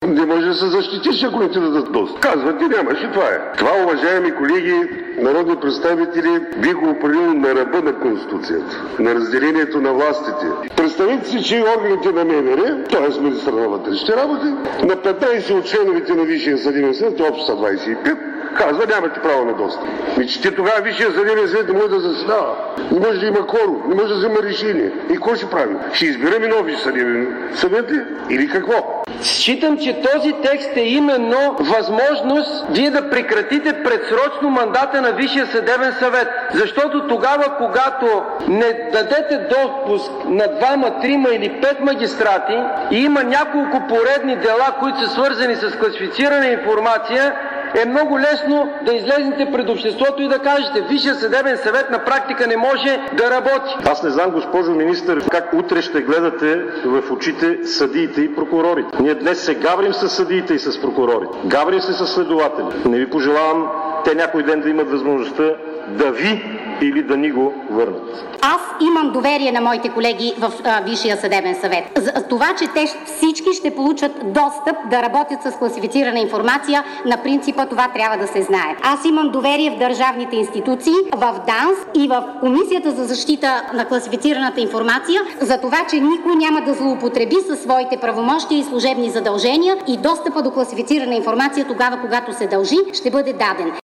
Не може да се защитиш, ако не ти дадат достъп. Казвате, нямаш и това е. Това, уважаеми колеги, народни представители, би го определил на ръба на Конституцията, на разделението на властите. Представете си, че органите на МВР, т.е. министър на вътрешните работи, на 15 от членовете на Висшия съдебен съвет, общо са 25, казва, нямате право на достъп. Че тогава Висшия съдебен съвет не може да заседава. Не може да има кворум, не може да взема решение. И какво ще правим? Ще избираме нови съдебен съвет ли? Или какво? Считам, че този текст е именно възможност вие да прекратите предсрочно мандата на Висшия съдебен съвет. Защото тогава, когато не дадете допуск на 2, 3 или 5 магистрати и има няколко поредни дела, които са свързани с класифицирана информация, е много лесно да излезете пред обществото и да кажете, Висшия съдебен съвет на практика не може да работи. Аз не знам, госпожо министър, как утре ще гледате в очите съдиите и прокурорите. Ние днес се гаврим с съдиите и с прокурорите. Гаврим се с следователи. Не ви пожелавам те някой ден да имат възможността да ви или да ни го върнат. Аз имам доверие на моите колеги в Висшия съдебен съвет. За това, че те всички ще получат достъп да работят с класифицирана информация, на принципа това трябва да се знае. Аз имам доверие в държавните институции, в ДАНС и в Комисията за защита на класифицираната информация, за това, че никой няма да злоупотреби със своите правомощия и служебни задължения и достъпа до класифицирана информация тогава, когато се дължи, ще бъде даден.